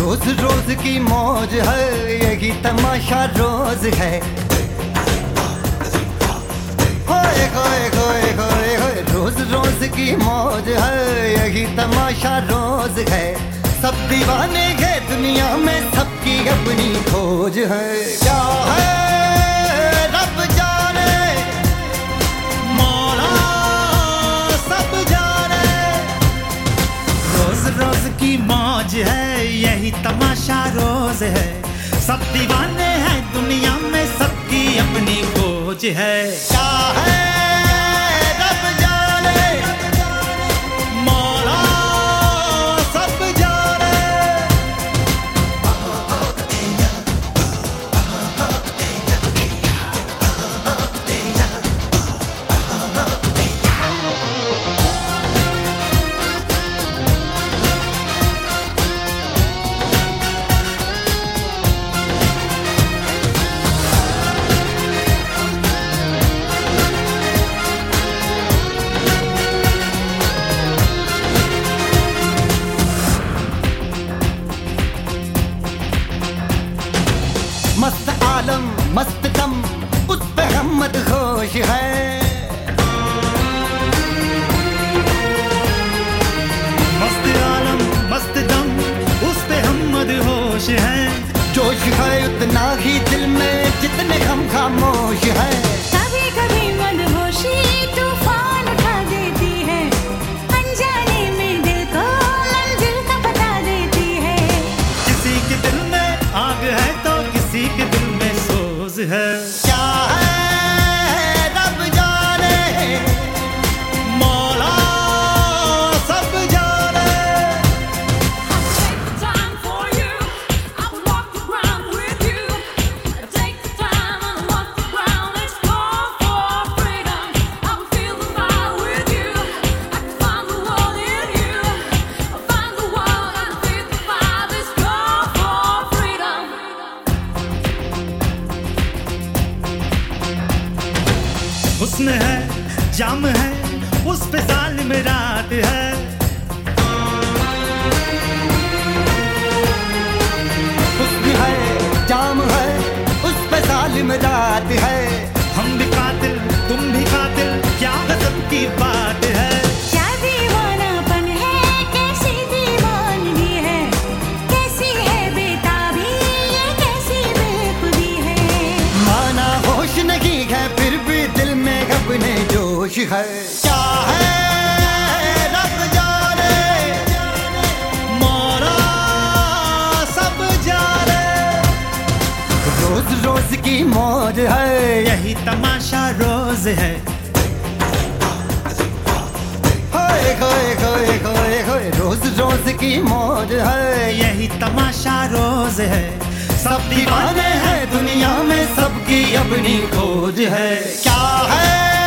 रोज रोज की मौज है, यही तमाशा रोज है। होए होए होए होए होए, रोज रोज की मौज है, यही तमाशा रोज है। सब दीवाने हैं दुनिया में, सबकी अपनी खोज है। क्या है रब जाने, मौला सब जाने। रोज रोज की मौज है, यही तमाशा रोज है। सब दीवाने हैं दुनिया में, सबकी अपनी खोज है। क्या है रब जाने, मौला सब जाने। मस्त आलम मस्त दम, उस पे हम मदहोश है। मस्त आलम मस्त दम, उस पे हम मदहोश हैं। जोश है उतना ही दिल में, जितने हम खामोश है। कभी कभी मदहोशी तूफान उठा देती है, अनजाने में दिल को मंजिल का बता देती है। किसी के दिल में आग है तो किसी के दिल में सोज है। क्या है रब जाने, मौला सब जाने। हुस्न है जाम है, उस पे जालिम रात है। हुस्न है जाम है, उस पे जालिम रात है। हम भी कातिल तुम भी कातिल, क्या गजब की बात है। क्या दीवानापन है, कैसी दीवानगी है, कैसी है बेताबी, ये कैसी बेखुदी है। माना होश नहीं है, फिर भी दिल में अपने जोश है। क्या है रब जाने, मौला सब जाने। रोज रोज की मौज है, यही तमाशा रोज है। होए होए होए होए होए, रोज रोज की मौज है। यही तमाशा रोज है। सब दीवाने हैं दुनिया में, सबकी अपनी खोज है। क्या है